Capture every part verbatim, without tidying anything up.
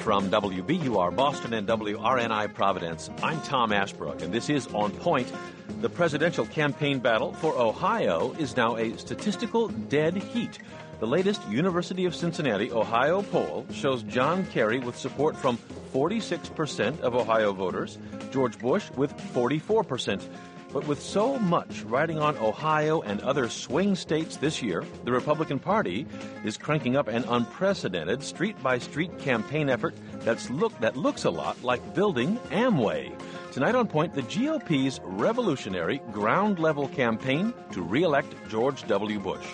From W B U R Boston and W R N I Providence, I'm Tom Ashbrook, and this is On Point. The presidential campaign battle for Ohio is now a statistical dead heat. The latest University of Cincinnati, Ohio poll shows John Kerry with support from forty-six percent of Ohio voters, George Bush with forty-four percent. But with so much riding on Ohio and other swing states this year, the Republican Party is cranking up an unprecedented street-by-street campaign effort that's look, that looks a lot like building Amway. Tonight on Point, the G O P's revolutionary ground-level campaign to re-elect George W. Bush.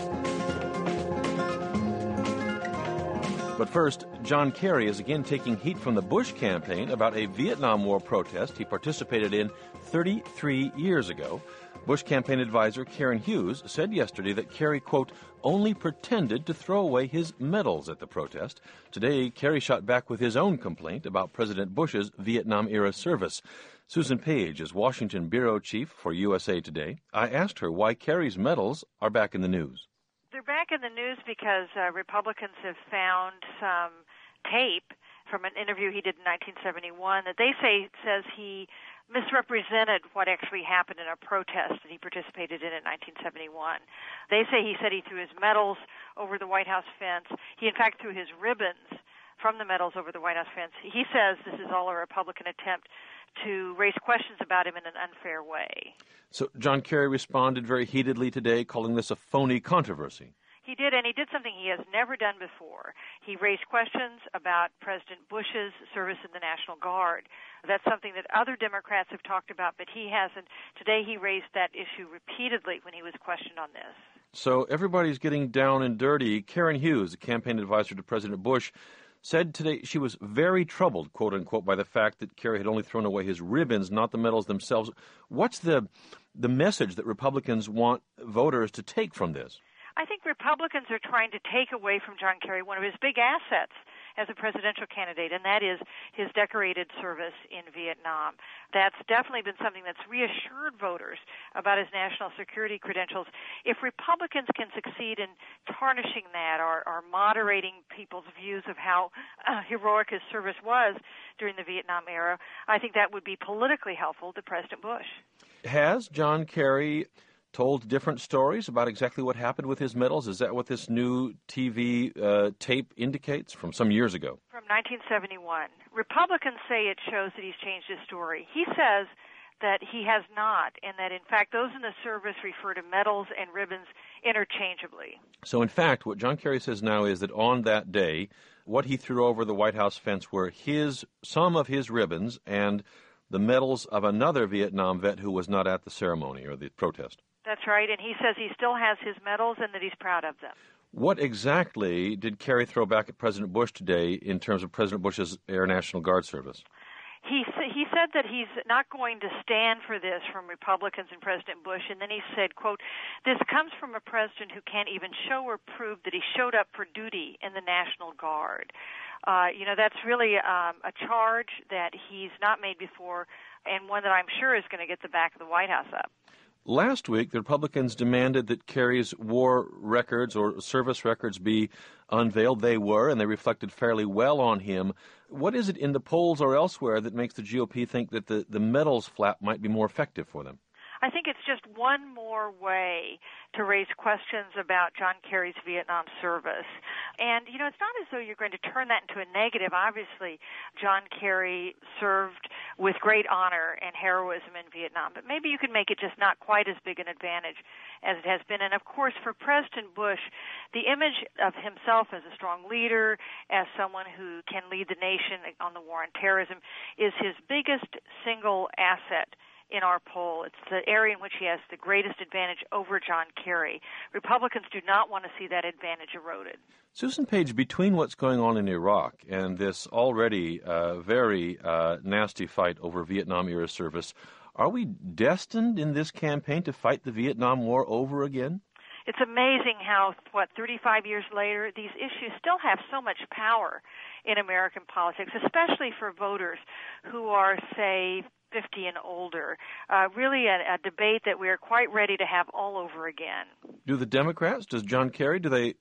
But first, John Kerry is again taking heat from the Bush campaign about a Vietnam War protest he participated in thirty-three years ago. Bush campaign advisor Karen Hughes said yesterday that Kerry, quote, only pretended to throw away his medals at the protest. Today, Kerry shot back with his own complaint about President Bush's Vietnam-era service. Susan Page is Washington bureau chief for U S A Today. I asked her why Kerry's medals are back in the news. They're back in the news because uh, Republicans have found some tape from an interview he did in nineteen seventy-one that they say says he misrepresented what actually happened in a protest that he participated in in nineteen seventy-one. They say he said he threw his medals over the White House fence. He, in fact, threw his ribbons from the medals over the White House fence. He says this is all a Republican attempt to raise questions about him in an unfair way. So John Kerry responded very heatedly today, calling this a phony controversy. He did, and he did something he has never done before. He raised questions about President Bush's service in the National Guard. That's something that other Democrats have talked about, but he hasn't. Today he raised that issue repeatedly when he was questioned on this. So everybody's getting down and dirty. Karen Hughes, a campaign advisor to President Bush, said today she was very troubled, quote unquote, by the fact that Kerry had only thrown away his ribbons, not the medals themselves. What's the the message that Republicans want voters to take from this? I think Republicans are trying to take away from John Kerry one of his big assets as a presidential candidate, and that is his decorated service in Vietnam. That's definitely been something that's reassured voters about his national security credentials. If Republicans can succeed in tarnishing that or, or moderating people's views of how uh, heroic his service was during the Vietnam era, I think that would be politically helpful to President Bush. Has John Kerry told different stories about exactly what happened with his medals? Is that what this new T V uh, tape indicates from some years ago? From nineteen seventy-one. Republicans say it shows that he's changed his story. He says that he has not, and that, in fact, those in the service refer to medals and ribbons interchangeably. So, in fact, what John Kerry says now is that on that day, what he threw over the White House fence were his some of his ribbons and the medals of another Vietnam vet who was not at the ceremony or the protest. That's right, and he says he still has his medals and that he's proud of them. What exactly did Kerry throw back at President Bush today in terms of President Bush's Air National Guard service? He he said that he's not going to stand for this from Republicans and President Bush, and then he said, quote, this comes from a president who can't even show or prove that he showed up for duty in the National Guard. Uh, you know, that's really um, a charge that he's not made before, and one that I'm sure is going to get the back of the White House up. Last week, the Republicans demanded that Kerry's war records or service records be unveiled. They were, and they reflected fairly well on him. What is it in the polls or elsewhere that makes the G O P think that the, the medals flap might be more effective for them? I think it's just one more way to raise questions about John Kerry's Vietnam service. And, you know, it's not as though you're going to turn that into a negative. Obviously, John Kerry served with great honor and heroism in Vietnam, but maybe you could make it just not quite as big an advantage as it has been. And, of course, for President Bush, the image of himself as a strong leader, as someone who can lead the nation on the war on terrorism, is his biggest single asset in our poll. It's the area in which he has the greatest advantage over John Kerry. Republicans do not want to see that advantage eroded. Susan Page, between what's going on in Iraq and this already uh, very uh, nasty fight over Vietnam-era service, are we destined in this campaign to fight the Vietnam War over again? It's amazing how, what, thirty-five years later, these issues still have so much power in American politics, especially for voters who are, say, fifty and older. Uh, really a, a debate that we are quite ready to have all over again. Do the Democrats, does John Kerry, do they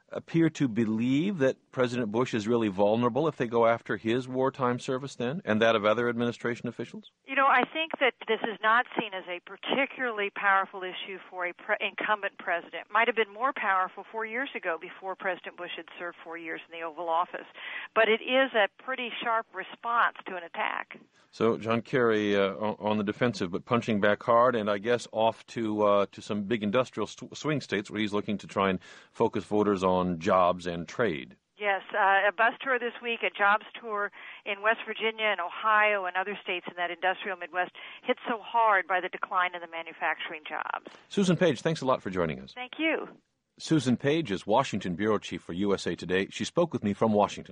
appear to believe that President Bush is really vulnerable if they go after his wartime service then, and that of other administration officials? You know, I think that this is not seen as a particularly powerful issue for a pre- incumbent president. Might have been more powerful four years ago before President Bush had served four years in the Oval Office. But it is a pretty sharp response to an attack. So John Kerry uh, on the defensive, but punching back hard, and I guess off to uh, to some big industrial st- swing states where he's looking to try and focus voters on jobs and trade. Yes, uh, a bus tour this week, a jobs tour in West Virginia and Ohio and other states in that industrial Midwest hit so hard by the decline in the manufacturing jobs. Susan Page, thanks a lot for joining us. Thank you. Susan Page is Washington Bureau Chief for U S A Today. She spoke with me from Washington.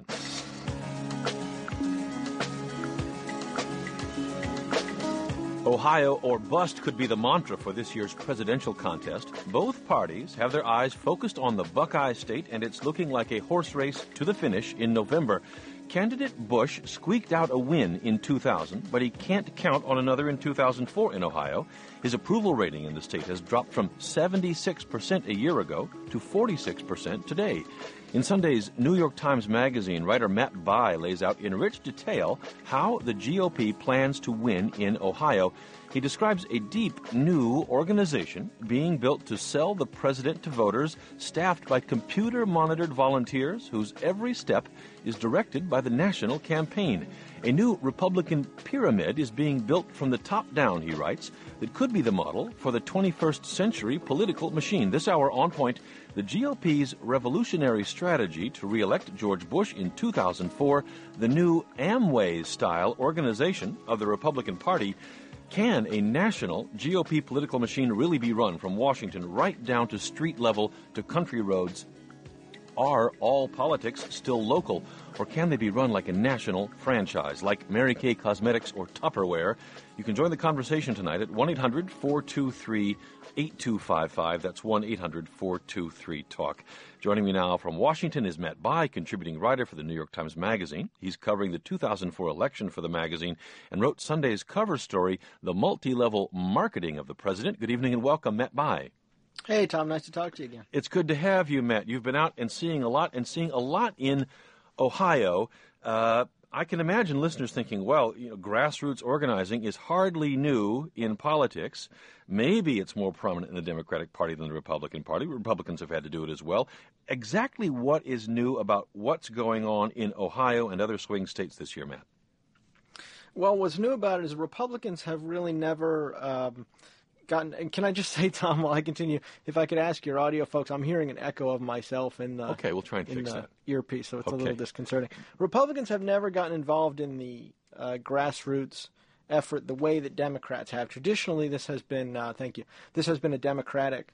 Ohio or bust could be the mantra for this year's presidential contest. Both parties have their eyes focused on the Buckeye State, and it's looking like a horse race to the finish in November. Candidate Bush squeaked out a win in two thousand, but he can't count on another in two thousand four in Ohio. His approval rating in the state has dropped from seventy-six percent a year ago to forty-six percent today. In Sunday's New York Times Magazine, writer Matt Bai lays out in rich detail how the G O P plans to win in Ohio. He describes a deep new organization being built to sell the president to voters, staffed by computer-monitored volunteers whose every step is directed by the national campaign. A new Republican pyramid is being built from the top down, he writes, that could be the model for the twenty-first century political machine. This hour on Point, the G O P's revolutionary strategy to re-elect George Bush in two thousand four, the new Amway-style organization of the Republican Party. Can a national G O P political machine really be run from Washington right down to street level to country roads? Are all politics still local, or can they be run like a national franchise, like Mary Kay Cosmetics or Tupperware? You can join the conversation tonight at one eight hundred four two three eight two five five. That's one eight hundred four two three talk. Joining me now from Washington is Matt Bai, contributing writer for the New York Times Magazine. He's covering the two thousand four election for the magazine and wrote Sunday's cover story, The Multi-Level Marketing of the President. Good evening and welcome, Matt Bai. Hey, Tom. Nice to talk to you again. It's good to have you, Matt. You've been out and seeing a lot, and seeing a lot in Ohio. Uh, I can imagine listeners thinking, well, you know, grassroots organizing is hardly new in politics. Maybe it's more prominent in the Democratic Party than the Republican Party. Republicans have had to do it as well. Exactly what is new about what's going on in Ohio and other swing states this year, Matt? Well, what's new about it is Republicans have really never um, gotten, and can I just say, Tom, while I continue, if I could ask your audio folks, I'm hearing an echo of myself in the, okay, we'll try and in fix the that. earpiece, so it's Okay. a little disconcerting. Republicans have never gotten involved in the uh, grassroots effort the way that Democrats have. Traditionally, this has been, uh, thank you, this has been a Democratic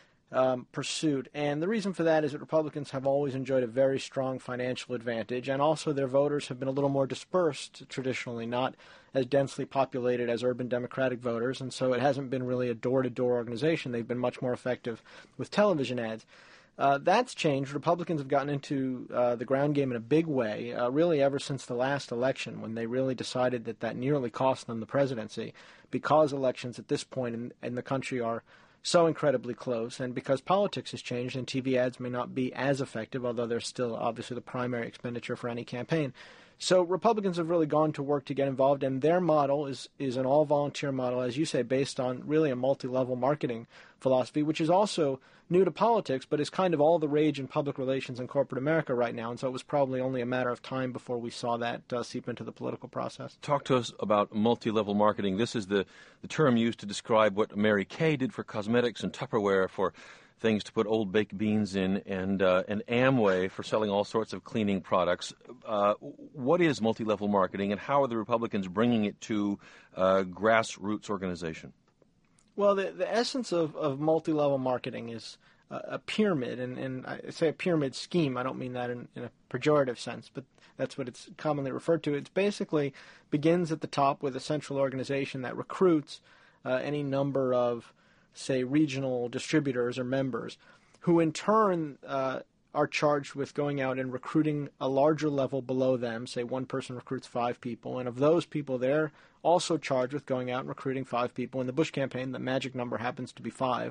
um, pursuit, and the reason for that is that Republicans have always enjoyed a very strong financial advantage, and also their voters have been a little more dispersed traditionally, not as densely populated as urban Democratic voters, and so it hasn't been really a door-to-door organization. They've been much more effective with television ads. Uh, that's changed. Republicans have gotten into uh, the ground game in a big way, uh, really ever since the last election, when they really decided that that nearly cost them the presidency, because elections at this point in, in the country are so incredibly close, and because politics has changed and T V ads may not be as effective, although they're still obviously the primary expenditure for any campaign. So Republicans have really gone to work to get involved, and their model is, is an all-volunteer model, as you say, based on really a multi-level marketing philosophy, which is also new to politics, but is kind of all the rage in public relations in corporate America right now, and so it was probably only a matter of time before we saw that uh, seep into the political process. Talk to us about multi-level marketing. This is the, the term used to describe what Mary Kay did for cosmetics and Tupperware for things to put old baked beans in, and uh, and Amway for selling all sorts of cleaning products. Uh, what is multi-level marketing, and how are the Republicans bringing it to uh, grassroots organization? Well, the, the essence of, of multi-level marketing is a, a pyramid, and, and I say a pyramid scheme. I don't mean that in, in a pejorative sense, but that's what it's commonly referred to. It basically begins at the top with a central organization that recruits uh, any number of, say, regional distributors or members, who in turn uh, are charged with going out and recruiting a larger level below them. Say one person recruits five people, and of those people, they're also charged with going out and recruiting five people. In the Bush campaign, the magic number happens to be five,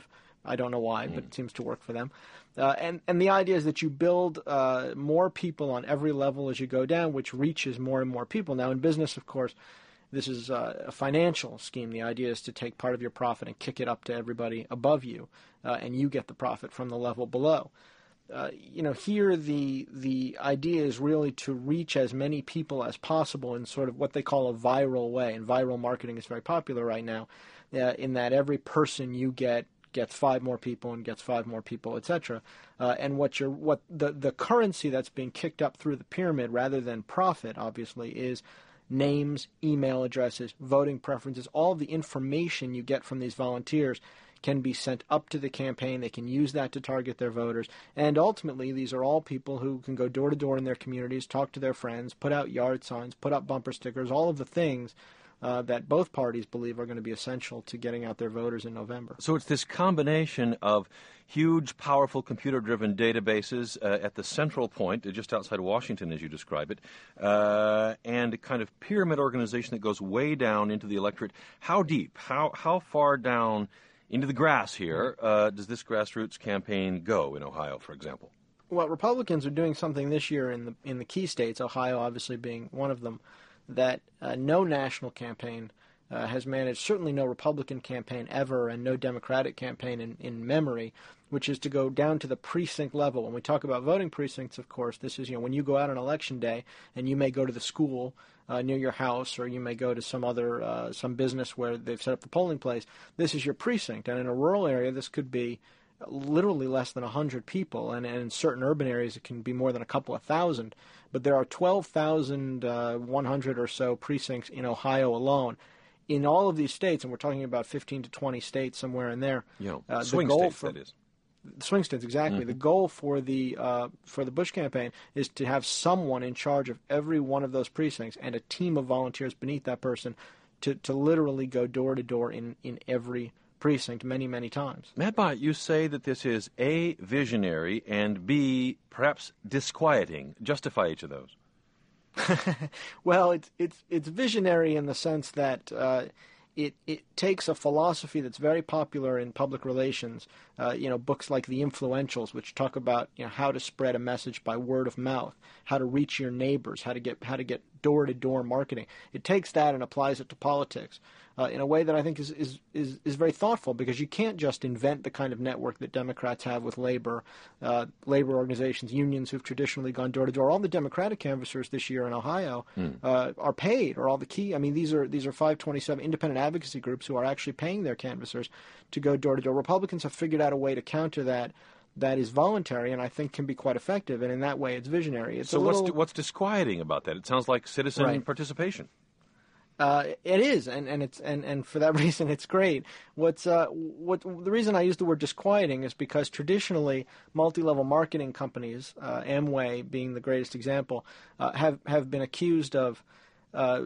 I don't know why, mm. but it seems to work for them. Uh, and, and the idea is that you build uh, more people on every level as you go down, which reaches more and more people. Now, in business, of course, this is uh, a financial scheme. The idea is to take part of your profit and kick it up to everybody above you, uh, and you get the profit from the level below. Uh, you know, here the the idea is really to reach as many people as possible in sort of what they call a viral way. And viral marketing is very popular right now, uh, in that every person you get gets five more people and gets five more people, et cetera. Uh, and what you're, what the, the currency that's being kicked up through the pyramid, rather than profit, obviously, is names, email addresses, voting preferences. All of the information you get from these volunteers can be sent up to the campaign. They can use that to target their voters. And ultimately, these are all people who can go door to door in their communities, talk to their friends, put out yard signs, put up bumper stickers, all of the things uh, that both parties believe are going to be essential to getting out their voters in November. So it's this combination of huge, powerful, computer-driven databases uh, at the central point, just outside Washington, as you describe it, uh, and a kind of pyramid organization that goes way down into the electorate. How deep? How how far down into the grass here uh, does this grassroots campaign go in Ohio, for example? Well, Republicans are doing something this year in the in the key states, Ohio obviously being one of them, that uh, no national campaign uh, has managed, certainly no Republican campaign ever, and no Democratic campaign in, in memory, which is to go down to the precinct level. When we talk about voting precincts, of course, this is, you know, when you go out on election day, and you may go to the school uh, near your house, or you may go to some other, uh, some business where they've set up the polling place. This is your precinct. And in a rural area, this could be literally less than one hundred people, and, and in certain urban areas it can be more than a couple of thousand. But there are twelve thousand one hundred or so precincts in Ohio alone. In all of these states, and we're talking about fifteen to twenty states somewhere in there. You know, uh, swing the goal states, for, that is. Swing states, exactly. Mm-hmm. The goal for the uh, for the Bush campaign is to have someone in charge of every one of those precincts and a team of volunteers beneath that person to, to literally go door to door in, in every precinct many, many times. Matt Bott, you say that this is A, visionary, and B, perhaps disquieting. Justify each of those. Well, it's it's it's visionary in the sense that uh, it it takes a philosophy that's very popular in public relations. Uh, you know, books like The Influentials, which talk about, you know, how to spread a message by word of mouth, how to reach your neighbors, how to get how to get door to door marketing. It takes that and applies it to politics uh, in a way that I think is, is is is very thoughtful, because you can't just invent the kind of network that Democrats have with labor, uh, labor organizations, unions who've traditionally gone door to door. All the Democratic canvassers this year in Ohio mm. uh, are paid, or all the key. I mean, these are these are five twenty-seven independent advocacy groups who are actually paying their canvassers to go door to door. Republicans have figured out a way to counter that that is voluntary, and I think can be quite effective, and in that way it's visionary. It's so a little, what's what's disquieting about that? It sounds like citizen right. participation. Uh, it is, and, and it's and, and for that reason it's great. What's uh, what the reason I use the word disquieting is because traditionally multi-level marketing companies, uh, Amway being the greatest example, uh, have have been accused of uh,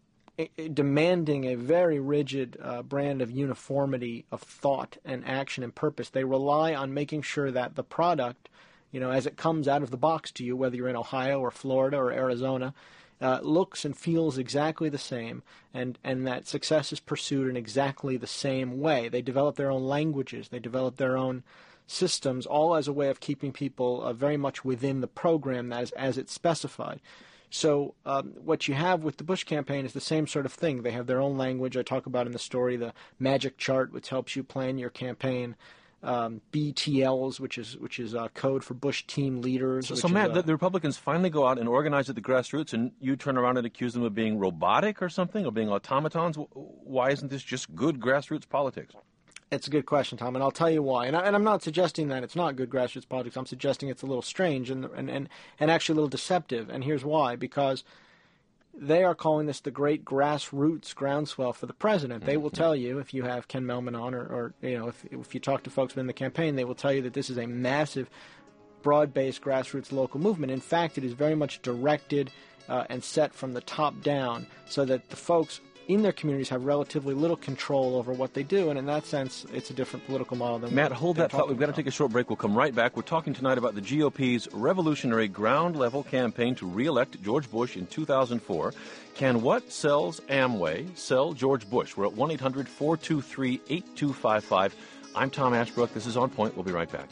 demanding a very rigid uh, brand of uniformity of thought and action and purpose. They rely on making sure that the product, you know, as it comes out of the box to you, whether you're in Ohio or Florida or Arizona, uh, looks and feels exactly the same, and, and that success is pursued in exactly the same way. They develop their own languages. They develop their own systems, all as a way of keeping people uh, very much within the program as, as it's specified. So um, what you have with the Bush campaign is the same sort of thing. They have their own language. I talk about in the story the magic chart, which helps you plan your campaign. Um, B T Ls, which is which is uh, code for Bush team leaders. So, so Matt, is, uh, the, the Republicans finally go out and organize at the grassroots, and you turn around and accuse them of being robotic or something, or being automatons. Why isn't this just good grassroots politics? It's a good question, Tom, and I'll tell you why. And, I, and I'm not suggesting that it's not good grassroots politics. I'm suggesting it's a little strange and, and, and, and actually a little deceptive. And here's why. Because they are calling this the great grassroots groundswell for the president. They will tell you, if you have Ken Mehlman on, or, or you know, if, if you talk to folks within the campaign, they will tell you that this is a massive, broad-based grassroots local movement. In fact, it is very much directed uh, and set from the top down, so that the folks in their communities have relatively little control over what they do, and in that sense, it's a different political model than Matt, hold that thought. We've got to take a short break. We'll come right back. We're talking tonight about the G O P's revolutionary ground-level campaign to re-elect George Bush in two thousand four. Can what sells Amway sell George Bush? We're at one eight hundred four two three eight two five five I'm Tom Ashbrook. This is On Point. We'll be right back.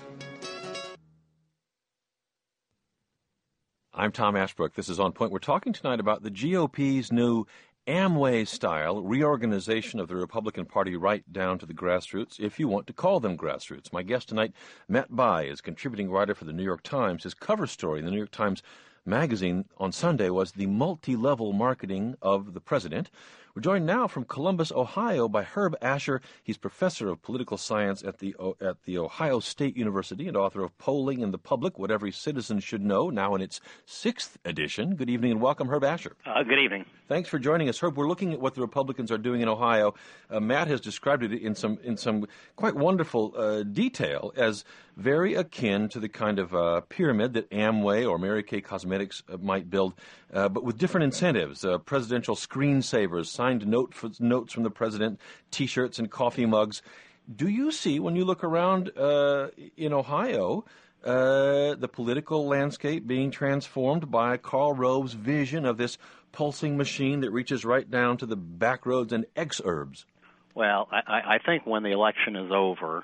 I'm Tom Ashbrook. This is On Point. We're talking tonight about the G O P's new Amway-style reorganization of the Republican Party right down to the grassroots, if you want to call them grassroots. My guest tonight, Matt Bai, is contributing writer for the New York Times. His cover story in the New York Times Magazine on Sunday was the multi-level marketing of the president. We're joined now from Columbus, Ohio, by Herb Asher. He's professor of political science at the at the Ohio State University and author of Polling in the Public, What Every Citizen Should Know, now in its sixth edition. Good evening and welcome, Herb Asher. Uh, good evening. Thanks for joining us, Herb. We're looking at what the Republicans are doing in Ohio. Uh, Matt has described it in some in some quite wonderful uh, detail as very akin to the kind of uh, pyramid that Amway or Mary Kay Cosmetics uh, might build, uh, but with different incentives. Uh, presidential screensavers, signed note for, notes from the president, T-shirts and coffee mugs. Do you see, when you look around uh, in Ohio, uh, the political landscape being transformed by Karl Rove's vision of this pulsing machine that reaches right down to the back roads and exurbs? Well, I, I think when the election is over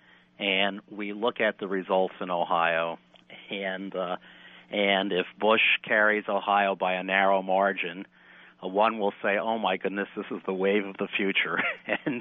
and we look at the results in Ohio, and uh, and if Bush carries Ohio by a narrow margin, uh, one will say, "Oh my goodness, this is the wave of the future," and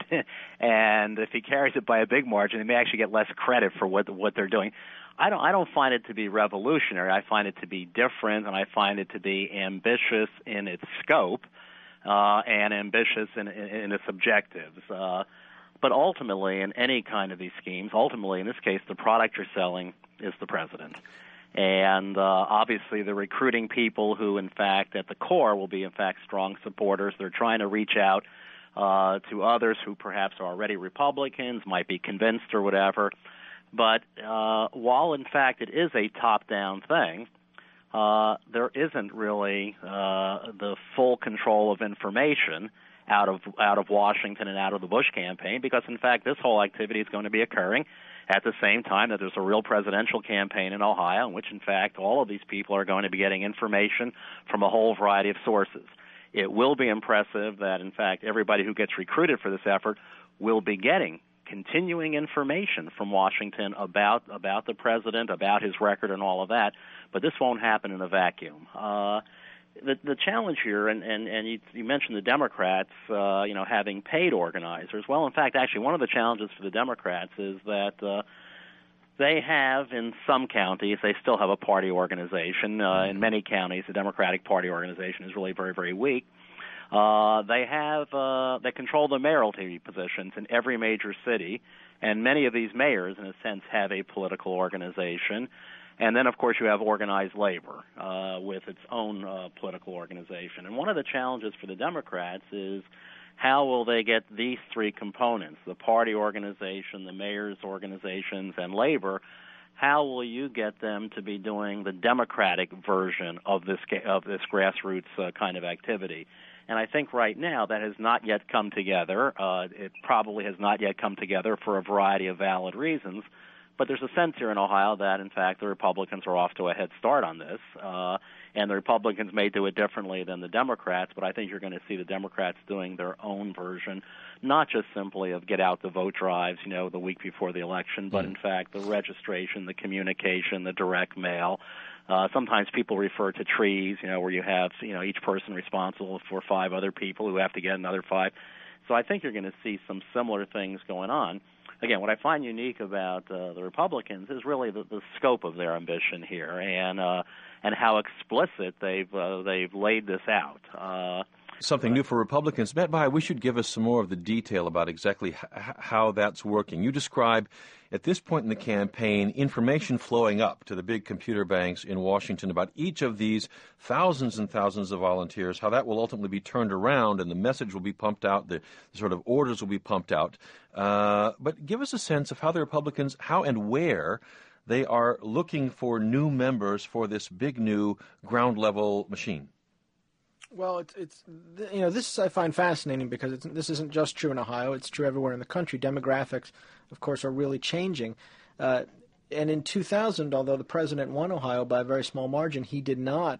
and if he carries it by a big margin, they may actually get less credit for what what they're doing. I don't I don't find it to be revolutionary. I find it to be different, and I find it to be ambitious in its scope uh, and ambitious in, in, in its objectives. Uh, But ultimately, in any kind of these schemes, ultimately, in this case, the product you're selling is the president. And uh, obviously, they're recruiting people who, in fact, at the core will be, in fact, strong supporters. They're trying to reach out uh, to others who perhaps are already Republicans, might be convinced or whatever. But uh, while, in fact, it is a top-down thing, uh, there isn't really uh, the full control of information out of out of Washington and out of the Bush campaign, because, in fact, this whole activity is going to be occurring at the same time that there's a real presidential campaign in Ohio, in which, in fact, all of these people are going to be getting information from a whole variety of sources. It will be impressive that, in fact, everybody who gets recruited for this effort will be getting continuing information from Washington about about the president, about his record and all of that, but this won't happen in a vacuum. Uh, The, the challenge here, and, and, and you, you mentioned the Democrats, uh, you know, having paid organizers. Well, in fact, actually, one of the challenges for the Democrats is that uh, they have, in some counties, they still have a party organization. Uh, in many counties, the Democratic Party organization is really very, very weak. Uh, they have, uh, they control the mayoralty positions in every major city, and many of these mayors, in a sense, have a political organization. And then, of course, you have organized labor uh, with its own uh, political organization. And one of the challenges for the Democrats is how will they get these three components, the party organization, the mayor's organizations, and labor, how will you get them to be doing the Democratic version of this of this grassroots uh, kind of activity? And I think right now that has not yet come together. Uh, it probably has not yet come together for a variety of valid reasons. But there's a sense here in Ohio that, in fact, the Republicans are off to a head start on this, uh, and the Republicans may do it differently than the Democrats, but I think you're going to see the Democrats doing their own version, not just simply of get-out-the-vote drives, you know, the week before the election, but, mm. in fact, the registration, the communication, the direct mail. Uh, sometimes people refer to trees, you know, where you have, you know, each person responsible for five other people who have to get another five. So I think you're going to see some similar things going on. Again, what I find unique about uh, the Republicans is really the, the scope of their ambition here, and uh, and how explicit they've uh, they've laid this out. Uh, Something new for Republicans. Matt Bai, we should give us some more of the detail about exactly h- how that's working. You describe, at this point in the campaign, information flowing up to the big computer banks in Washington about each of these thousands and thousands of volunteers, how that will ultimately be turned around and the message will be pumped out, the, the sort of orders will be pumped out. Uh, but give us a sense of how the Republicans, how and where they are looking for new members for this big new ground-level machine. Well, it's, it's you know, this I find fascinating because it's, this isn't just true in Ohio. It's true everywhere in the country. Demographics, of course, are really changing. Uh, and in two thousand, although the president won Ohio by a very small margin, he did not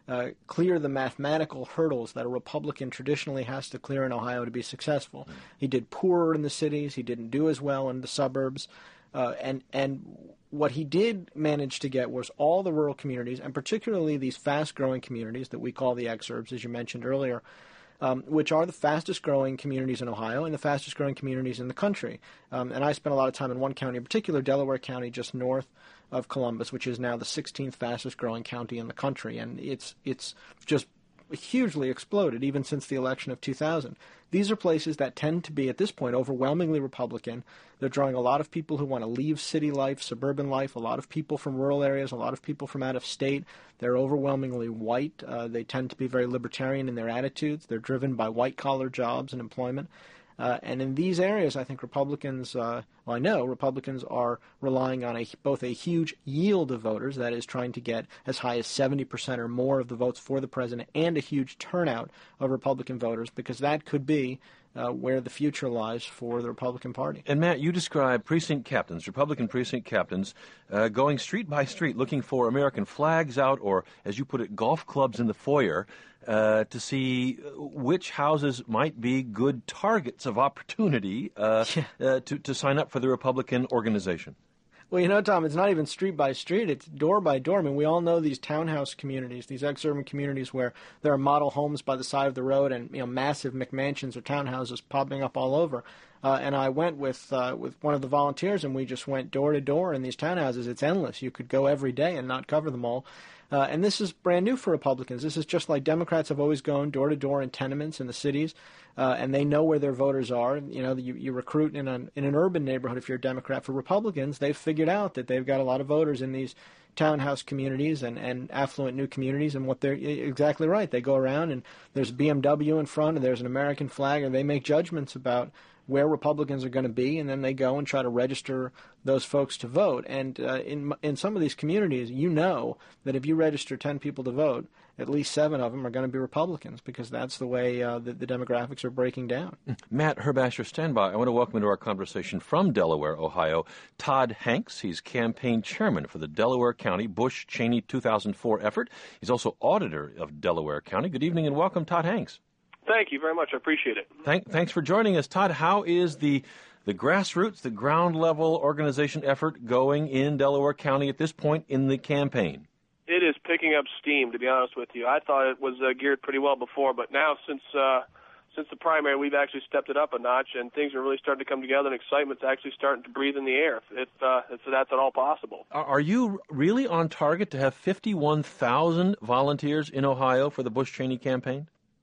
uh, clear the mathematical hurdles that a Republican traditionally has to clear in Ohio to be successful. He did poorer in the cities. He didn't do as well in the suburbs. Uh, and and what he did manage to get was all the rural communities, and particularly these fast-growing communities that we call the exurbs, as you mentioned earlier, um, which are the fastest-growing communities in Ohio and the fastest-growing communities in the country. Um, and I spent a lot of time in one county in particular, Delaware County, just north of Columbus, which is now the sixteenth fastest-growing county in the country. And it's it's just hugely exploded, even since the election of two thousand. These are places that tend to be, at this point, overwhelmingly Republican. They're drawing a lot of people who want to leave city life, suburban life, a lot of people from rural areas, a lot of people from out of state. They're overwhelmingly white. Uh, they tend to be very libertarian in their attitudes. They're driven by white-collar jobs and employment. Uh, and in these areas, I think Republicans, uh, well, I know Republicans are relying on a, both a huge yield of voters, that is trying to get as high as seventy percent or more of the votes for the president, and a huge turnout of Republican voters, because that could be uh, where the future lies for the Republican Party. And Matt, you describe precinct captains, Republican precinct captains, uh, going street by street looking for American flags out, or, as you put it, golf clubs in the foyer, Uh, to see which houses might be good targets of opportunity uh, yeah. uh, to, to sign up for the Republican organization. Well, you know, Tom, it's not even street by street. It's door by door. I mean, we all know these townhouse communities, these exurban communities where there are model homes by the side of the road and, you know, massive McMansions or townhouses popping up all over. Uh, and I went with uh, with one of the volunteers, and we just went door to door in these townhouses. It's endless. You could go every day and not cover them all. Uh, and this is brand new for Republicans. This is just like Democrats have always gone door to door in tenements in the cities, uh, and they know where their voters are. You know, you, you recruit in an in an urban neighborhood if you're a Democrat. For Republicans, they've figured out that they've got a lot of voters in these townhouse communities and, and affluent new communities, and what they're exactly right. They go around and there's a B M W in front, and there's an American flag, and they make judgments about where Republicans are going to be, and then they go and try to register those folks to vote. And uh, in in some of these communities, you know that if you register ten people to vote, at least seven of them are going to be Republicans, because that's the way uh, the, the demographics are breaking down. Matt Herbasher, stand by. I want to welcome into our conversation from Delaware, Ohio, Todd Hanks. He's campaign chairman for the Delaware County Bush-Cheney two thousand four effort. He's also auditor of Delaware County. Good evening and welcome, Todd Hanks. Thank you very much. I appreciate it. Thank, thanks for joining us, Todd. How is the the grassroots, the ground level organization effort going in Delaware County at this point in the campaign? It is picking up steam, to be honest with you. I thought it was uh, geared pretty well before, but now since uh, since the primary, we've actually stepped it up a notch, and things are really starting to come together, and excitement's actually starting to breathe in the air, if, uh, if that's at all possible. Are you really on target to have fifty-one thousand volunteers in Ohio for the Bush-Cheney campaign?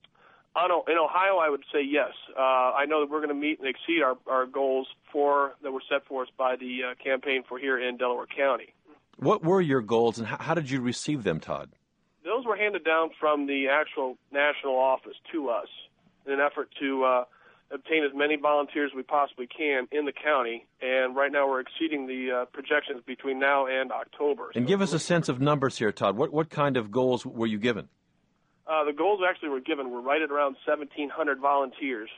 In Ohio, I would say yes. Uh, I know that we're going to meet and exceed our, our goals for that were set for us by the uh, campaign for here in Delaware County. What were your goals, and how, how did you receive them, Todd? Those were handed down from the actual national office to us in an effort to uh, obtain as many volunteers as we possibly can in the county. And right now we're exceeding the uh, projections between now and October. And so give us a sense of numbers here, Todd. What, what kind of goals were you given? Uh, the goals actually were given were right at around seventeen hundred volunteers.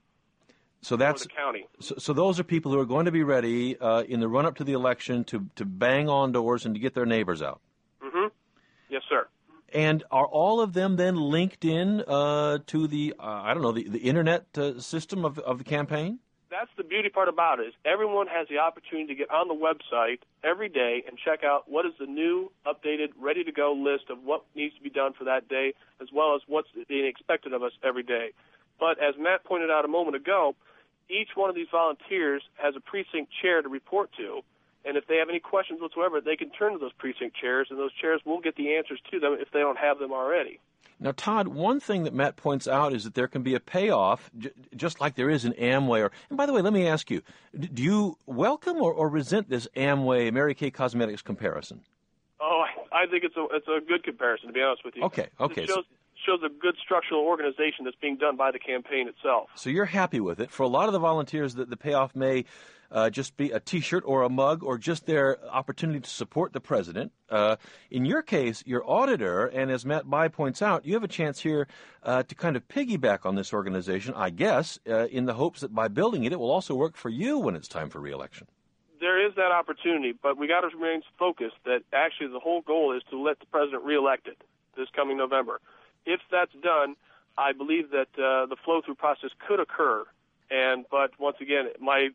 So that's for the county. So, so those are people who are going to be ready uh, in the run-up to the election to, to bang on doors and to get their neighbors out. Mm-hmm. Yes, sir. And are all of them then linked in uh, to the uh, I don't know the, the internet uh, system of of the campaign? That's the beauty part about it, is everyone has the opportunity to get on the website every day and check out what is the new, updated, ready-to-go list of what needs to be done for that day, as well as what's being expected of us every day. But as Matt pointed out a moment ago, each one of these volunteers has a precinct chair to report to, and if they have any questions whatsoever, they can turn to those precinct chairs, and those chairs will get the answers to them if they don't have them already. Now, Todd, one thing that Matt points out is that there can be a payoff, j- just like there is in Amway. Or, and by the way, let me ask you, d- do you welcome or, or resent this Amway, Mary Kay Cosmetics comparison? Oh, I, I think it's a it's a good comparison, to be honest with you. Okay, okay. It shows, shows a good structural organization that's being done by the campaign itself. So you're happy with it. For a lot of the volunteers, that the payoff may uh, just be a T-shirt or a mug or just their opportunity to support the president. Uh, in your case, your auditor, and as Matt Bai points out, you have a chance here uh, to kind of piggyback on this organization, I guess, uh, in the hopes that by building it, it will also work for you when it's time for re-election. There is that opportunity, but we got to remain focused that actually the whole goal is to let the president re-elected. The this coming November. If that's done, I believe that uh, the flow-through process could occur. And but once again, my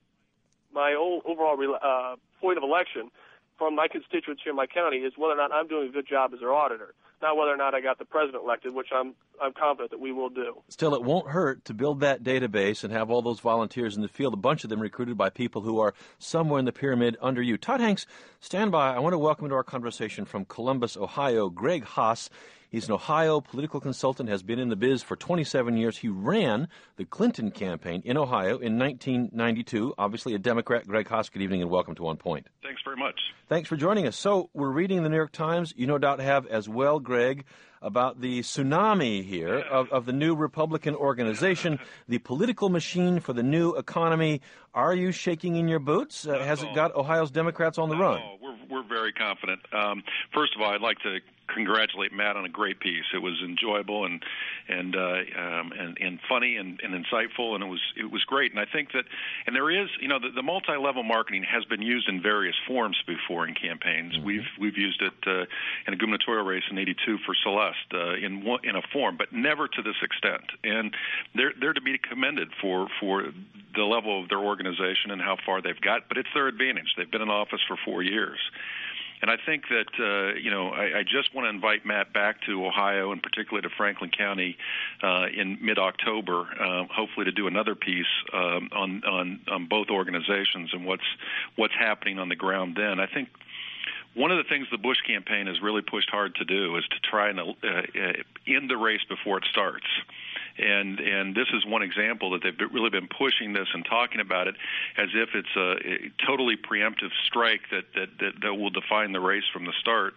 my old overall uh, point of election from my constituents here in my county is whether or not I'm doing a good job as their auditor, not whether or not I got the president elected, which I'm I'm confident that we will do. Still, it won't hurt to build that database and have all those volunteers in the field, a bunch of them recruited by people who are somewhere in the pyramid under you. Todd Hanks, stand by. I want to welcome to our conversation from Columbus, Ohio, Greg Haas. He's an Ohio political consultant, has been in the biz for twenty-seven years. He ran the Clinton campaign in Ohio in nineteen ninety-two. Obviously a Democrat. Greg Haas, good evening and welcome to On Point. Thanks very much. Thanks for joining us. So we're reading the New York Times. You no doubt have as well, Greg, about the tsunami here of, of the new Republican organization, the political machine for the new economy. Are you shaking in your boots? Uh, has it got Ohio's Democrats on the run? Oh, we're we're very confident. Um, first of all, I'd like to congratulate Matt on a great piece. It was enjoyable and and uh, um, and, and funny and, and insightful, and it was it was great. And I think that, and there is, you know, the, the multi-level marketing has been used in various forms before in campaigns. Mm-hmm. We've we've used it uh, in a gubernatorial race in eighty-two for Celeste uh, in one, in a form, but never to this extent. And they're they're to be commended for for the level of their organization and how far they've got. But it's their advantage. They've been in office for four years. And I think that, uh, you know, I, I just want to invite Matt back to Ohio, and particularly to Franklin County uh, in mid-October, uh, hopefully to do another piece um, on, on on both organizations and what's what's happening on the ground then. I think one of the things the Bush campaign has really pushed hard to do is to try and uh, end the race before it starts. And and this is one example that they've really been pushing this and talking about it as if it's a, a totally preemptive strike that, that, that, that will define the race from the start.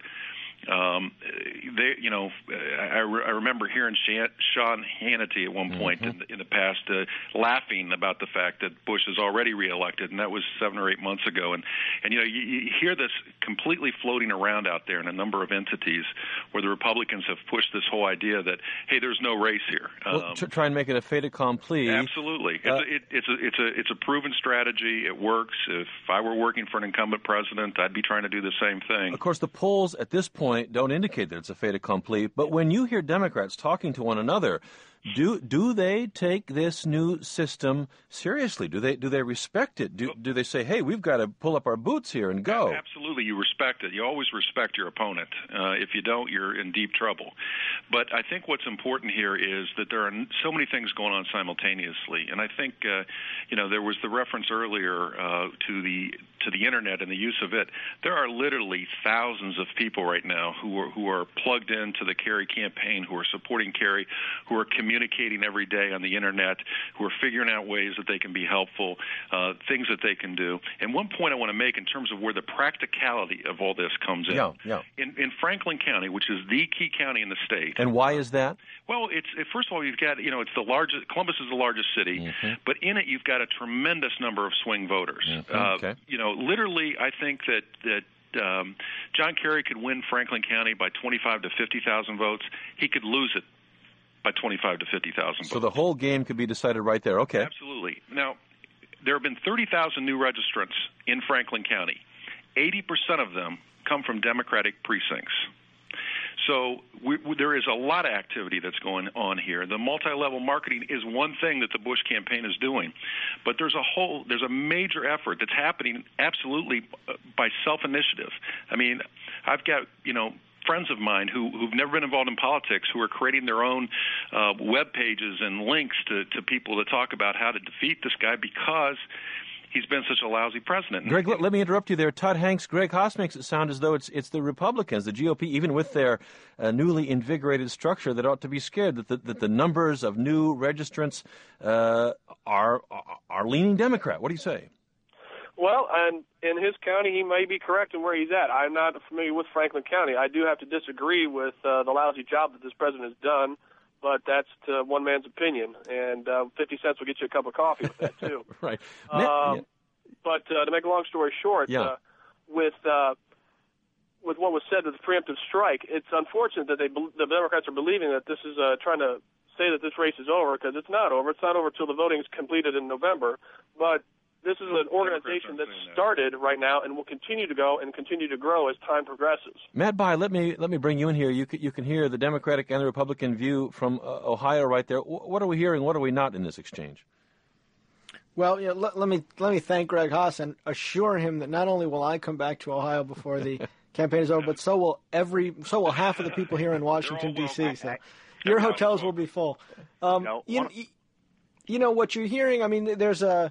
Um, they, you know, I, re- I remember hearing Sean Hannity at one point mm-hmm. in, the, in the past uh, laughing about the fact that Bush is already reelected, and that was seven or eight months ago. And, and you know, you, you hear this completely floating around out there in a number of entities where the Republicans have pushed this whole idea that, hey, there's no race here. Um, well, to try and make it a fait accompli. Absolutely. Uh, it's, a, it, it's, a, it's, a, it's a proven strategy. It works. If I were working for an incumbent president, I'd be trying to do the same thing. Of course, the polls at this point don't indicate that it's a fait accompli, but when you hear Democrats talking to one another, do do they take this new system seriously? Do they do they respect it? Do do they say, hey, we've got to pull up our boots here and go? Absolutely, you respect it. You always respect your opponent. Uh, if you don't, you're in deep trouble. But I think what's important here is that there are so many things going on simultaneously, and I think uh, you know there was the reference earlier uh, to the to the internet and the use of it. There are literally thousands of people right now who are who are plugged into the Kerry campaign, who are supporting Kerry, who are communicating communicating every day on the internet, who are figuring out ways that they can be helpful, uh, things that they can do. And one point I want to make in terms of where the practicality of all this comes in. Yeah, yeah. In, in Franklin County, which is the key county in the state. And why is that? Well, it's it, first of all, you've got, you know, it's the largest, Columbus is the largest city, mm-hmm. but in it you've got a tremendous number of swing voters. Mm-hmm. Uh, okay. You know, literally, I think that, that Um, John Kerry could win Franklin County by twenty-five to fifty thousand votes. He could lose it by twenty-five to fifty thousand votes. So the whole game could be decided right there. Okay. Absolutely. Now, there have been thirty thousand new registrants in Franklin County. eighty percent of them come from Democratic precincts. So we, we, there is a lot of activity that's going on here. The multi-level marketing is one thing that the Bush campaign is doing, but there's a whole, there's a major effort that's happening absolutely by self-initiative. I mean, I've got, you know, friends of mine who, who've never been involved in politics who are creating their own uh, web pages and links to, to people to talk about how to defeat this guy because he's been such a lousy president. Greg, let, let me interrupt you there. Todd Hanks, Greg Haas makes it sound as though it's it's the Republicans, the G O P, even with their uh, newly invigorated structure, that ought to be scared that the, that the numbers of new registrants uh, are are leaning Democrat. What do you say? Well, and in his county, he may be correct in where he's at. I'm not familiar with Franklin County. I do have to disagree with uh, the lousy job that this president has done, but that's to one man's opinion. And uh, fifty cents will get you a cup of coffee with that, too. Right. Um, yeah. But uh, to make a long story short, yeah. uh, with uh, with what was said with the preemptive strike, it's unfortunate that they the Democrats are believing that this is uh, trying to say that this race is over, because it's not over. It's not over until the voting is completed in November. But this is an organization that's started right now and will continue to go and continue to grow as time progresses. Matt Bai, let me let me bring you in here. You can, you can hear the Democratic and the Republican view from uh, Ohio right there. W- what are we hearing? What are we not in this exchange? Well, you know, let, let me let me thank Greg Haas and assure him that not only will I come back to Ohio before the campaign is over, but so will every so will half of the people here in Washington D C. So your hotels will be full. Um, No, you, one- you know what you're hearing. I mean, there's a.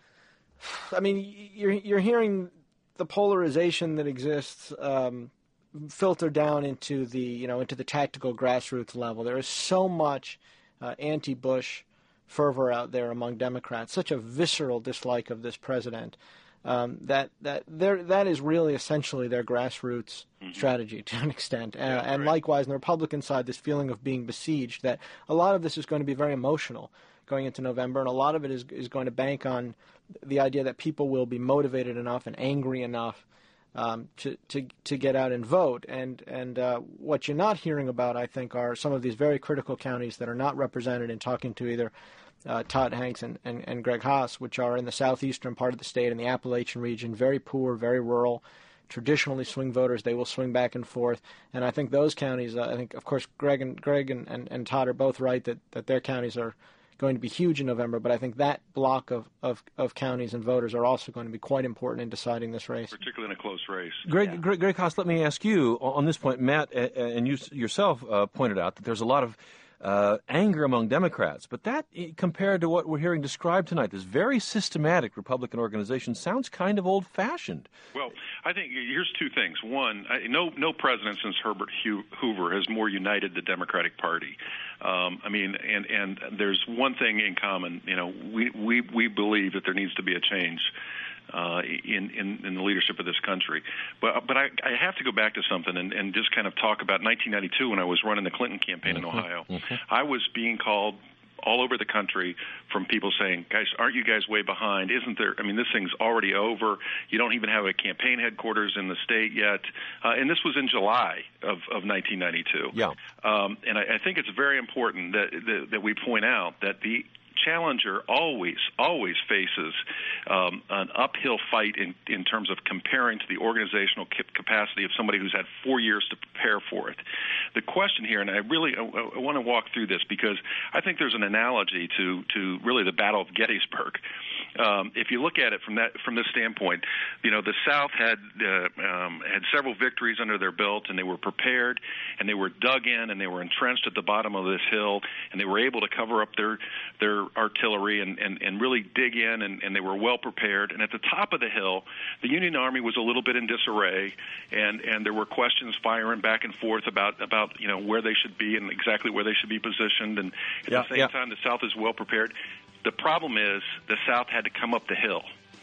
I mean, you're you're hearing the polarization that exists um, filter down into the you know into the tactical grassroots level. There is so much uh, anti-Bush fervor out there among Democrats, such a visceral dislike of this president um, that that there that is really essentially their grassroots mm-hmm. strategy to an extent. Uh, yeah, and right. likewise, on the Republican side, this feeling of being besieged. That a lot of this is going to be very emotional going into November, and a lot of it is is going to bank on the idea that people will be motivated enough and angry enough um, to, to to get out and vote. And and uh, what you're not hearing about, I think, are some of these very critical counties that are not represented in talking to either uh, Todd Hanks and, and, and Greg Haas, which are in the southeastern part of the state, in the Appalachian region, very poor, very rural, traditionally swing voters. They will swing back and forth. And I think those counties, uh, I think, of course, Greg and Greg and, and, and Todd are both right that, that their counties are going to be huge in November, but I think that block of, of, of counties and voters are also going to be quite important in deciding this race. Particularly in a close race. Greg, yeah. Greg, Greg Haas, let me ask you on this point. Matt and you yourself uh, pointed out that there's a lot of uh, anger among Democrats, but that, compared to what we're hearing described tonight, this very systematic Republican organization sounds kind of old-fashioned. Well, I think here's two things. One, I, no, no president since Herbert Hoover has more united the Democratic Party. Um, I mean, and, and there's one thing in common. You know, we, we, we believe that there needs to be a change uh, in, in, in the leadership of this country. But but I, I have to go back to something and, and just kind of talk about nineteen ninety-two when I was running the Clinton campaign in Ohio. Mm-hmm. I was being called all over the country from people saying, guys, aren't you guys way behind? Isn't there? I mean, this thing's already over. You don't even have a campaign headquarters in the state yet. Uh, and this was in July of, of nineteen ninety-two. Yeah. Um, and I, I think it's very important that, that, that we point out that the challenger always, always faces um, an uphill fight in, in terms of comparing to the organizational capacity of somebody who's had four years to prepare for it. The question here, and I really I, I want to walk through this because I think there's an analogy to, to really the Battle of Gettysburg. Um, if you look at it from that from this standpoint, you know, the South had uh, um, had several victories under their belt, and they were prepared, and they were dug in, and they were entrenched at the bottom of this hill, and they were able to cover up their their artillery and, and, and really dig in, and, and they were well prepared. And at the top of the hill, the Union Army was a little bit in disarray, and, and there were questions firing back and forth about, about you know where they should be and exactly where they should be positioned. And at yeah, the same yeah. time, the South is well prepared. The problem is the South had to come up the hill.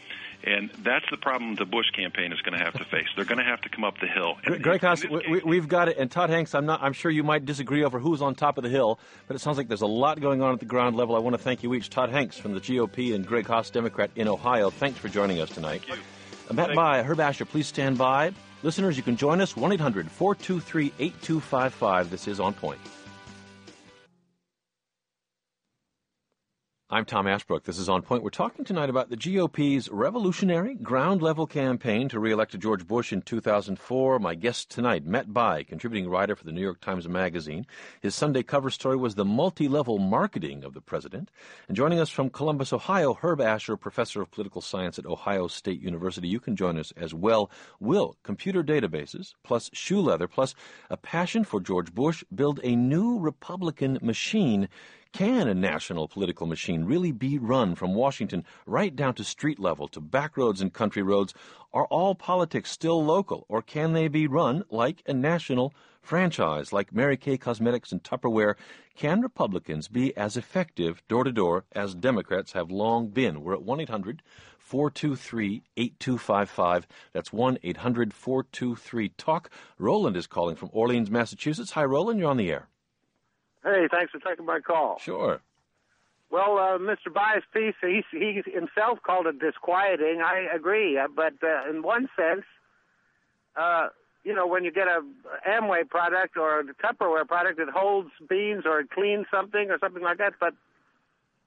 And that's the problem the Bush campaign is going to have to face. They're going to have to come up the hill. And Greg Haas, we, we've got it. And Todd Hanks, I'm not. I'm sure you might disagree over who's on top of the hill, but it sounds like there's a lot going on at the ground level. I want to thank you each. Todd Hanks from the G O P and Greg Haas, Democrat in Ohio. Thanks for joining us tonight. Thank you. Uh, Matt Bai, Herb Asher, please stand by. Listeners, you can join us, one eight hundred four two three eight two five five. This is On Point. I'm Tom Ashbrook. This is On Point. We're talking tonight about the G O P's revolutionary ground-level campaign to re-elect George Bush in two thousand four. My guest tonight, Matt Bai, contributing writer for the New York Times Magazine. His Sunday cover story was the multi-level marketing of the president. And joining us from Columbus, Ohio, Herb Asher, professor of political science at Ohio State University. You can join us as well. Will computer databases, plus shoe leather, plus a passion for George Bush build a new Republican machine? Can a national political machine really be run from Washington right down to street level, to back roads and country roads? Are all politics still local, or can they be run like a national franchise, like Mary Kay Cosmetics and Tupperware? Can Republicans be as effective door-to-door as Democrats have long been? We're at one eight hundred four two three eight two five five. That's one eight hundred four two three talk. Roland is calling from Orleans, Massachusetts. Hi, Roland. You're on the air. Hey, thanks for taking my call. Sure. Well, uh, Mister Bai's piece, he, he himself called it disquieting. I agree, uh, but uh, in one sense, uh, you know, when you get a Amway product or a Tupperware product, it holds beans or it cleans something or something like that, but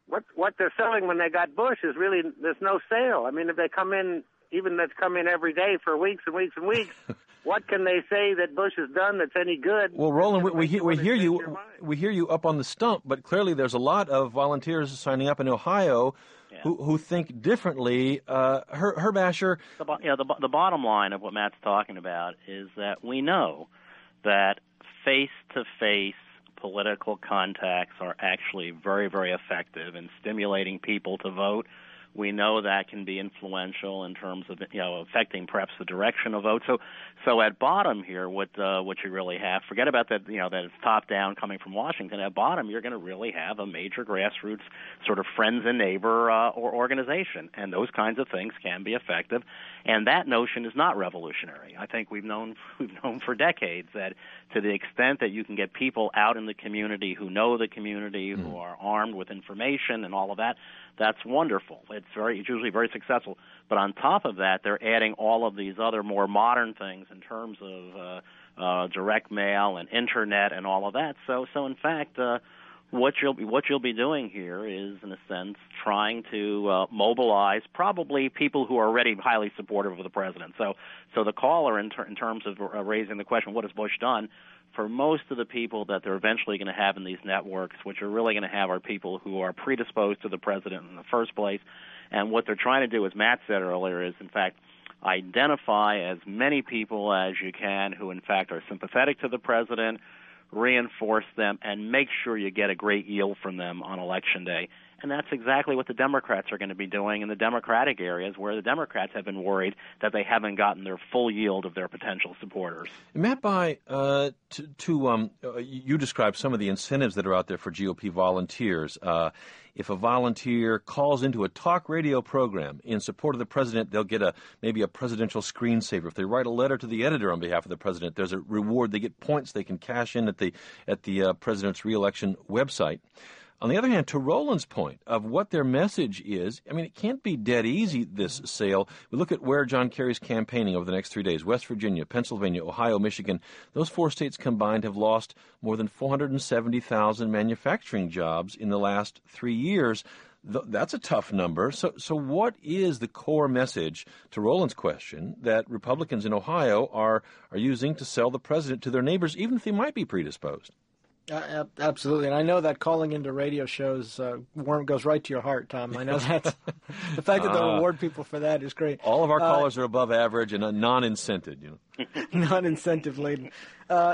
what what they're selling when they got Bush is really there's no sale. I mean, if they come in, even that's come in every day for weeks and weeks and weeks, what can they say that Bush has done that's any good? Well, Roland, we, we, hear, we hear you. We hear you up on the stump, but clearly there's a lot of volunteers signing up in Ohio yeah. who who think differently. Uh, Herb, Herb Asher, the, you know, the the bottom line of what Matt's talking about is that we know that face-to-face political contacts are actually very, very effective in stimulating people to vote. We know that can be influential in terms of, you know, affecting perhaps the direction of vote. So, so at bottom here, what uh, what you really have, forget about that, you know, that it's top down coming from Washington. At bottom, you're going to really have a major grassroots sort of friends and neighbor uh, or organization, and those kinds of things can be effective. And that notion is not revolutionary. I think we've known we've known for decades that to the extent that you can get people out in the community who know the community, mm. who are armed with information and all of that, that's wonderful. It's very, it's usually very successful. But on top of that, they're adding all of these other more modern things in terms of uh, uh, direct mail and internet and all of that. So, so in fact, uh, what you'll be what you'll be doing here is, in a sense, trying to uh, mobilize probably people who are already highly supportive of the president. So, so the caller, in, ter- in terms of uh, raising the question, what has Bush done? For most of the people that they're eventually going to have in these networks, what you're really going to have are people who are predisposed to the president in the first place. And what they're trying to do, as Matt said earlier, is, in fact, identify as many people as you can who, in fact, are sympathetic to the president, reinforce them, and make sure you get a great yield from them on Election Day. And that's exactly what the Democrats are going to be doing in the Democratic areas, where the Democrats have been worried that they haven't gotten their full yield of their potential supporters. Matt Bai, uh, to, to um, uh, you described some of the incentives that are out there for G O P volunteers. Uh, if a volunteer calls into a talk radio program in support of the president, they'll get a maybe a presidential screensaver. If they write a letter to the editor on behalf of the president, there's a reward. They get points they can cash in at the at the uh, president's reelection website. On the other hand, to Roland's point of what their message is, I mean, it can't be dead easy, this sale. We look at where John Kerry's campaigning over the next three days. West Virginia, Pennsylvania, Ohio, Michigan. Those four states combined have lost more than four hundred seventy thousand manufacturing jobs in the last three years. That's a tough number. So, so what is the core message, to Roland's question, that Republicans in Ohio are, are using to sell the president to their neighbors, even if they might be predisposed? Uh, absolutely, and I know that calling into radio shows uh, warm goes right to your heart, Tom. I know that. The fact that they uh, reward people for that is great. All of our uh, callers are above average and non-incented, you know. Non-incentive laden. Uh,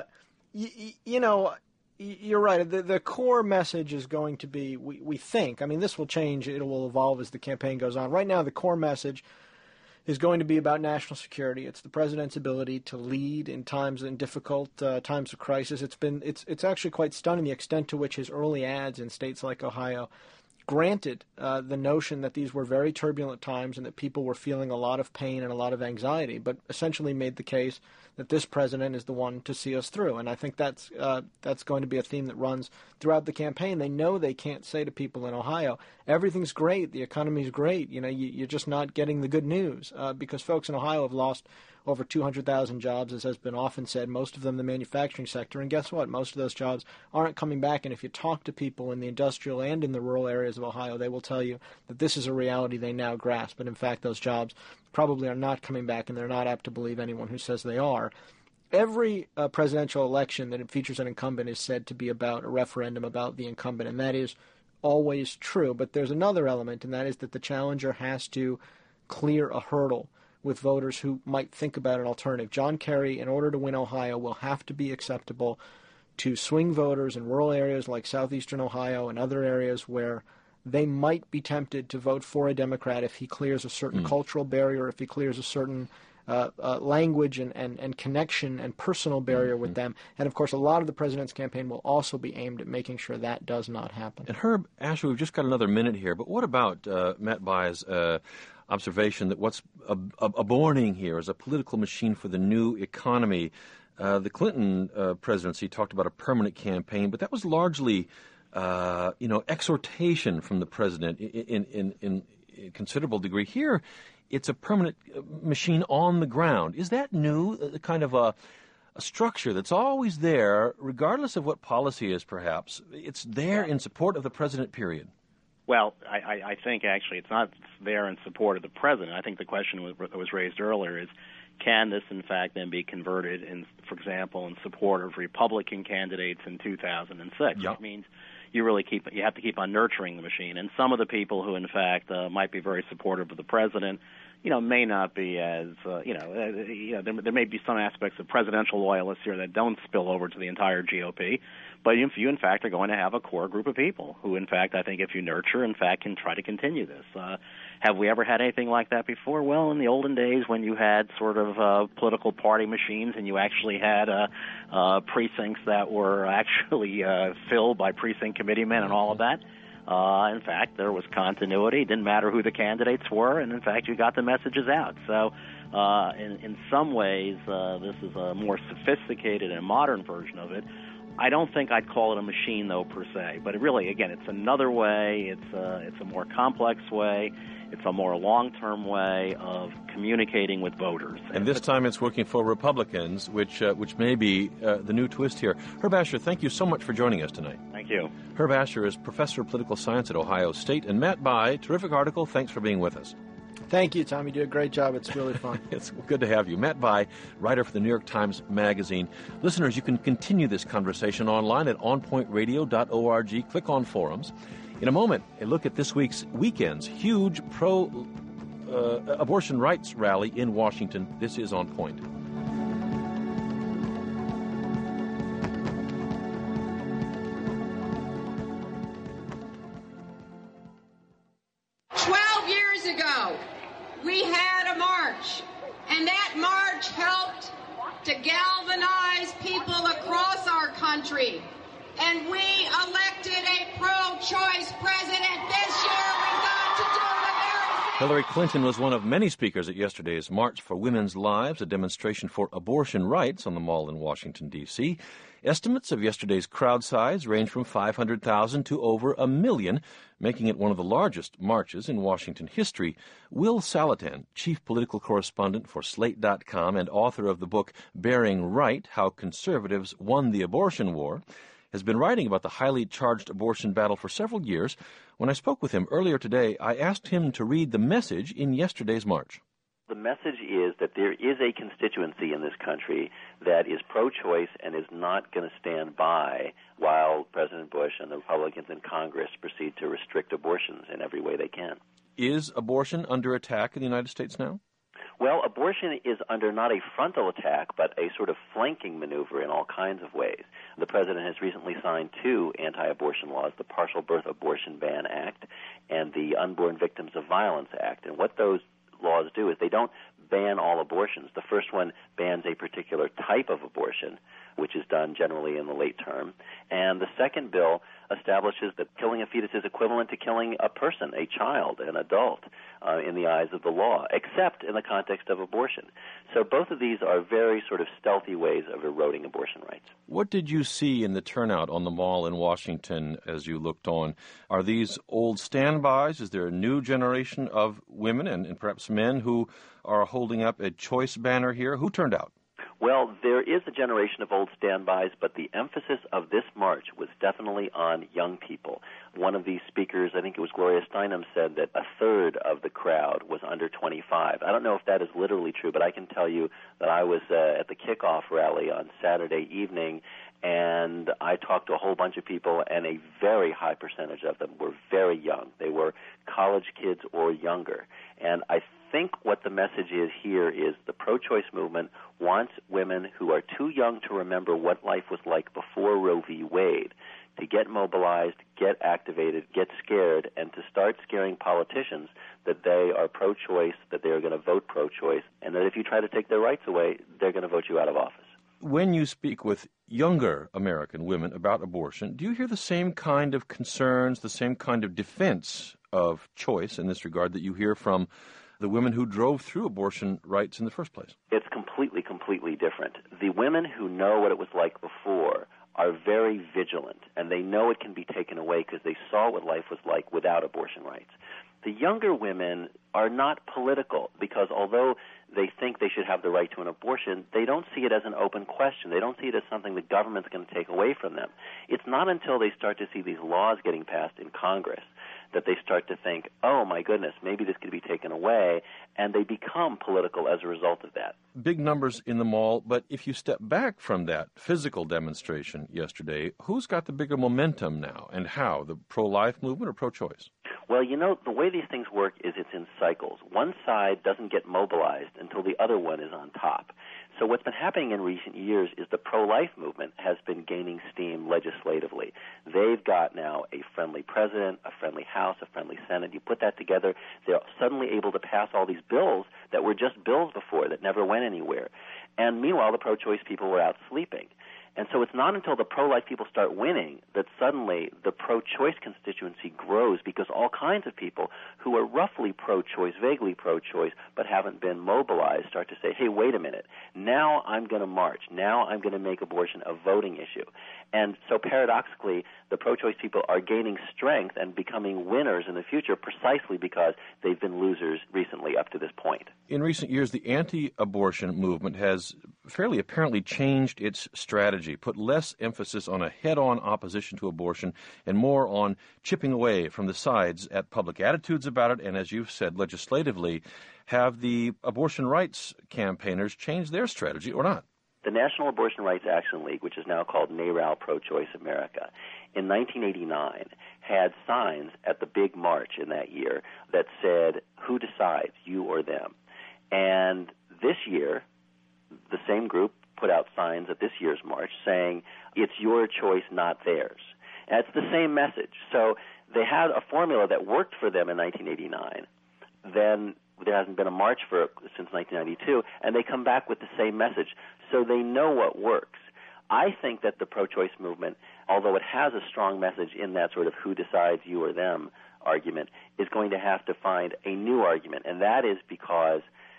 y- you know, you're right. The, the core message is going to be, we, we think, I mean, this will change. It will evolve as the campaign goes on. Right now, the core message is going to be about national security. It's the president's ability to lead in times in difficult uh, times of crisis. It's been it's it's actually quite stunning the extent to which his early ads in states like Ohio granted uh, the notion that these were very turbulent times and that people were feeling a lot of pain and a lot of anxiety, but essentially made the case that this president is the one to see us through. And I think that's uh, that's going to be a theme that runs throughout the campaign. They know they can't say to people in Ohio, everything's great, the economy's great, you know, you, you're just not getting the good news, uh, because folks in Ohio have lost over two hundred thousand jobs, as has been often said, most of them in the manufacturing sector. And guess what? Most of those jobs aren't coming back. And if you talk to people in the industrial and in the rural areas of Ohio, they will tell you that this is a reality they now grasp. But in fact, those jobs probably are not coming back, and they're not apt to believe anyone who says they are. Every uh, presidential election that features an incumbent is said to be about a referendum about the incumbent, and that is always true. But there's another element, and that is that the challenger has to clear a hurdle with voters who might think about an alternative. John Kerry, in order to win Ohio, will have to be acceptable to swing voters in rural areas like southeastern Ohio and other areas where they might be tempted to vote for a Democrat if he clears a certain mm. cultural barrier, if he clears a certain uh, uh, language and, and, and connection and personal barrier mm-hmm. with them. And, of course, a lot of the president's campaign will also be aimed at making sure that does not happen. And Herb Asher, we've just got another minute here, but what about uh, Matt Bai's uh, observation that what's ab- ab- aborning here is a political machine for the new economy? Uh, the Clinton uh, presidency talked about a permanent campaign, but that was largely, uh, you know, exhortation from the president in, in, in, in considerable degree. Here, it's a permanent machine on the ground. Is that new, uh, kind of a, a structure that's always there, regardless of what policy is, perhaps? It's there in support of the president, period. Well, I, I, I think actually it's not there in support of the president. I think the question was, that was raised earlier is, can this in fact then be converted, in, for example, in support of Republican candidates in two thousand six? Yep. It means you really keep you have to keep on nurturing the machine. And some of the people who in fact uh, might be very supportive of the president, you know, may not be as uh, you know, uh, you know there, there may be some aspects of presidential loyalists here that don't spill over to the entire G O P. But if you, in fact, are going to have a core group of people who, in fact, I think if you nurture, in fact, can try to continue this. Uh, have we ever had anything like that before? Well, in the olden days when you had sort of uh, political party machines and you actually had uh, uh, precincts that were actually uh, filled by precinct committeemen and all of that, uh, in fact, there was continuity. It didn't matter who the candidates were, and, in fact, you got the messages out. So uh, in, in some ways, uh, this is a more sophisticated and modern version of it. I don't think I'd call it a machine, though, per se. But it really, again, it's another way. It's a, it's a more complex way. It's a more long-term way of communicating with voters. And this time it's working for Republicans, which uh, which may be uh, the new twist here. Herb Asher, thank you so much for joining us tonight. Thank you. Herb Asher is professor of political science at Ohio State. And Matt Bai, terrific article. Thanks for being with us. Thank you, Tom. You do a great job. It's really fun. It's good to have you. Matt Bai, writer for the New York Times Magazine. Listeners, you can continue this conversation online at on point radio dot org. Click on forums. In a moment, a look at this week's weekend's huge pro-abortion uh, rights rally in Washington. This is On Point. Twelve years ago, we had a march, and that march helped to galvanize people across our country. And we elected a pro-choice president. This year we've got to do the very same. Hillary Clinton was one of many speakers at yesterday's March for Women's Lives, a demonstration for abortion rights on the Mall in Washington, D C Estimates of yesterday's crowd size range from five hundred thousand to over a million, making it one of the largest marches in Washington history. Will Saletan, chief political correspondent for Slate dot com and author of the book Bearing Right, How Conservatives Won the Abortion War, has been writing about the highly charged abortion battle for several years. When I spoke with him earlier today, I asked him to read the message in yesterday's march. The message is that there is a constituency in this country that is pro-choice and is not going to stand by while President Bush and the Republicans in Congress proceed to restrict abortions in every way they can. Is abortion under attack in the United States now? Well, abortion is under not a frontal attack, but a sort of flanking maneuver in all kinds of ways. The president has recently signed two anti-abortion laws, the Partial Birth Abortion Ban Act and the Unborn Victims of Violence Act. And what those laws do is they don't ban all abortions. The first one bans a particular type of abortion, which is done generally in the late term. And the second bill establishes that killing a fetus is equivalent to killing a person, a child, an adult, uh, in the eyes of the law, except in the context of abortion. So both of these are very sort of stealthy ways of eroding abortion rights. What did you see in the turnout on the Mall in Washington as you looked on? Are these old standbys? Is there a new generation of women and, and perhaps men who are holding up a choice banner here? Who turned out? Well, there is a generation of old standbys, but the emphasis of this march was definitely on young people. One of these speakers, I think it was Gloria Steinem, said that a third of the crowd was under twenty-five. I don't know if that is literally true, but I can tell you that I was uh, at the kickoff rally on Saturday evening, and I talked to a whole bunch of people, and a very high percentage of them were very young. They were college kids or younger. And I think what the message is here is the pro-choice movement wants women who are too young to remember what life was like before Roe v. Wade to get mobilized, get activated, get scared, and to start scaring politicians that they are pro-choice, that they are going to vote pro-choice, and that if you try to take their rights away, they're going to vote you out of office. When you speak with younger American women about abortion, do you hear the same kind of concerns, the same kind of defense of choice in this regard that you hear from the women who drove through abortion rights in the first place? It's completely, completely different. The women who know what it was like before are very vigilant, and they know it can be taken away because they saw what life was like without abortion rights. The younger women are not political because although they think they should have the right to an abortion, they don't see it as an open question. They don't see it as something the government's going to take away from them. It's not until they start to see these laws getting passed in Congress that they start to think, oh, my goodness, maybe this could be taken away, and they become political as a result of that. Big numbers in the mall, but if you step back from that physical demonstration yesterday, who's got the bigger momentum now, and how? The pro-life movement or pro-choice? Well, you know, the way these things work is it's in cycles. One side doesn't get mobilized until the other one is on top. So what's been happening in recent years is the pro-life movement has been gaining steam legislatively. They've got now a friendly president, a friendly House, a friendly Senate. You put that together, they're suddenly able to pass all these bills that were just bills before that never went anywhere. And meanwhile, the pro-choice people were out sleeping. And so it's not until the pro-life people start winning that suddenly the pro-choice constituency grows, because all kinds of people who are roughly pro-choice, vaguely pro-choice, but haven't been mobilized start to say, hey, wait a minute, now I'm going to march. Now I'm going to make abortion a voting issue. And so paradoxically, the pro-choice people are gaining strength and becoming winners in the future precisely because they've been losers recently up to this point. In recent years, the anti-abortion movement has fairly apparently changed its strategy, put less emphasis on a head-on opposition to abortion and more on chipping away from the sides at public attitudes about it, and as you've said, legislatively. Have the abortion rights campaigners changed their strategy or not? The National Abortion Rights Action League, which is now called NARAL Pro-Choice America, in nineteen eighty-nine had signs at the big march in that year that said, who decides, you or them? And this year, the same group put out signs at this year's march saying, it's your choice, not theirs. And it's the same message. So they had a formula that worked for them in nineteen eighty-nine. Then there hasn't been a march for since nineteen ninety-two, and they come back with the same message. So they know what works. I think that the pro-choice movement, although it has a strong message in that sort of who decides, you or them argument, is going to have to find a new argument, and that is because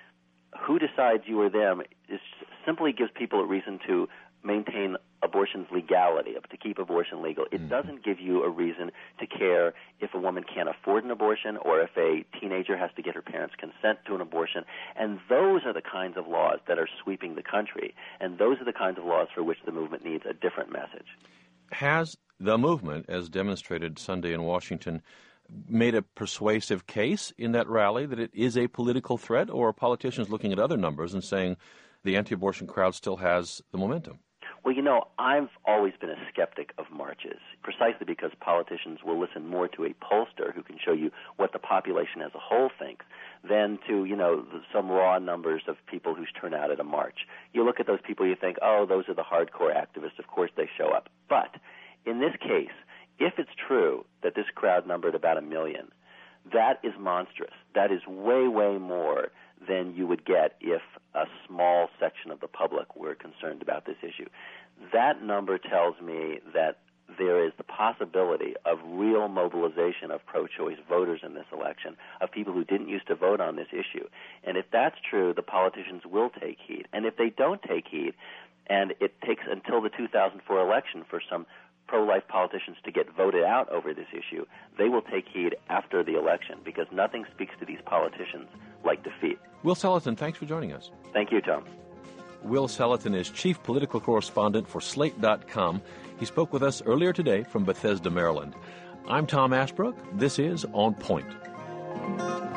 who decides, you or them, is simply gives people a reason to maintain abortion's legality, to keep abortion legal. It mm-hmm. doesn't give you a reason to care if a woman can't afford an abortion or if a teenager has to get her parents' consent to an abortion. And those are the kinds of laws that are sweeping the country. And those are the kinds of laws for which the movement needs a different message. Has the movement, as demonstrated Sunday in Washington, made a persuasive case in that rally that it is a political threat, or are politicians looking at other numbers and saying the anti-abortion crowd still has the momentum? Well, you know, I've always been a skeptic of marches, precisely because politicians will listen more to a pollster who can show you what the population as a whole thinks than to, you know, some raw numbers of people who turn out at a march. You look at those people, you think, oh, those are the hardcore activists. Of course they show up. But in this case, if it's true that this crowd numbered about a million, that is monstrous. That is way, way more than you would get if a small section of the public were concerned about this issue. That number tells me that there is the possibility of real mobilization of pro-choice voters in this election, of people who didn't used to vote on this issue. And if that's true, the politicians will take heed. And if they don't take heed, and it takes until the two thousand four election for some pro-life politicians to get voted out over this issue, they will take heed after the election, because nothing speaks to these politicians like defeat. Will Seletan, thanks for joining us. Thank you, Tom. Will Seletan is chief political correspondent for Slate dot com. He spoke with us earlier today from Bethesda, Maryland. I'm Tom Ashbrook. This is On Point.